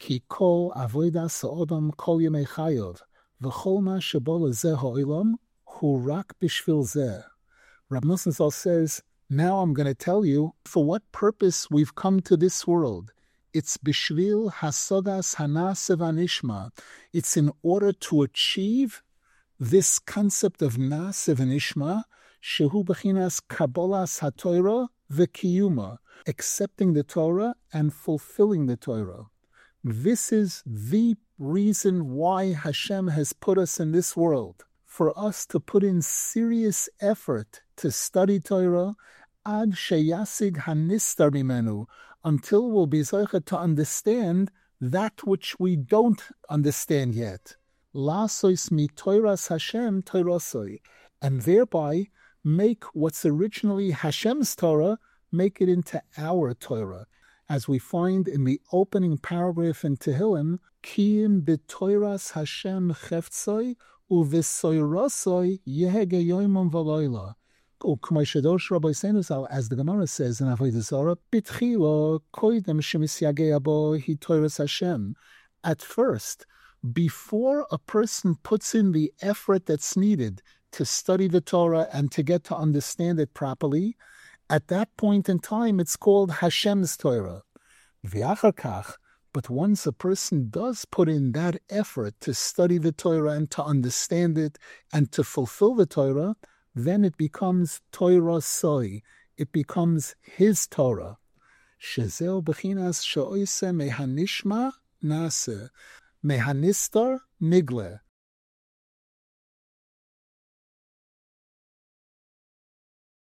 Ki kol avodas ha'odam kol yemei chayov, v'chol ma shebo lezeh ha'olam hu rak b'shvil zeh. Rab Nosson Zal says, now I'm going to tell you for what purpose we've come to this world. It's bishvil hasodas hanaseh v'nishma. It's in order to achieve this concept of naseh v'nishma, shehu b'chinas kabbalas haTorah v'kiyuma, accepting the Torah and fulfilling the Torah. This is the reason why Hashem has put us in this world, for us to put in serious effort to study Torah ad sheyasig hanistar mimenu, until we'll be zeicha to understand that which we don't understand yet. Lasois mi Toras Hashem Torasoi, and thereby make what's originally Hashem's Torah, make it into our Torah. As we find in the opening paragraph in Tehillim, Kiyim b'Toras Hashem cheftzoi u'v'soirosoi yehege yoimon v'loila. As the Gemara says in Avodah Zarah, B'tchila koidem shemisyagei abo hi Toras Hashem. At first, before a person puts in the effort that's needed to study the Torah and to get to understand it properly, at that point in time, it's called Hashem's Torah. V'achar but once a person does put in that effort to study the Torah and to understand it and to fulfill the Torah, then it becomes Torah Soi. It becomes his Torah. Shezeu b'chinas she'oise mehanishma naseh, mehanistar nigle.